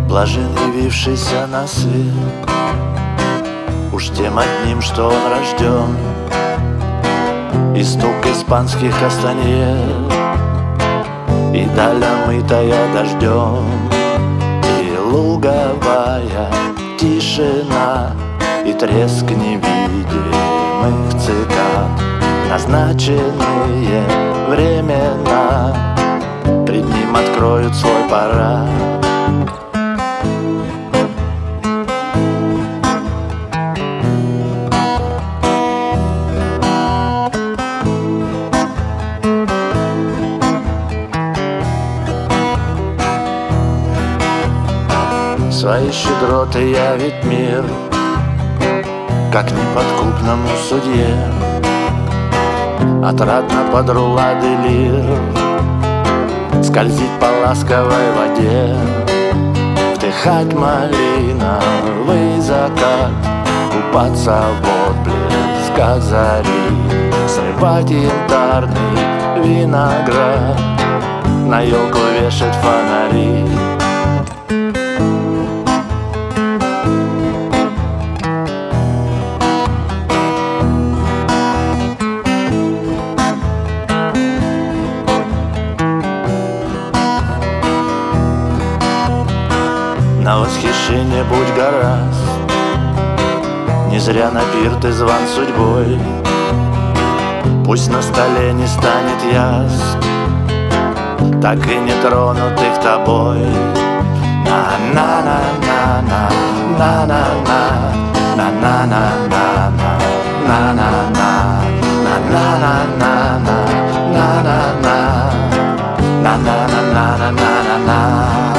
Блажен явившийся на свет, уж тем одним, что он рожден, и стук испанских кастаньет, и даль омытая дождем, и луговая тишина, и треск невидимых цикад. Назначенные времена пред ним откроют свой парад. Свои щедроты явит мир, как неподкупному судье. Отрадно под рулады лир скользить по ласковой воде, вдыхать малиновый закат, купаться в отблесках зари, срывать янтарный виноград, на елку вешать фонари. На восхищение будь гораст, не зря на пир ты зван судьбой. Пусть на столе не станет яств, так и не тронутых тобой. На-на-на-на-на, на-на-на, на-на-на-на-на, на-на-на, на-на-на-на-на, на-на-на, на-на-на-на-на-на-на.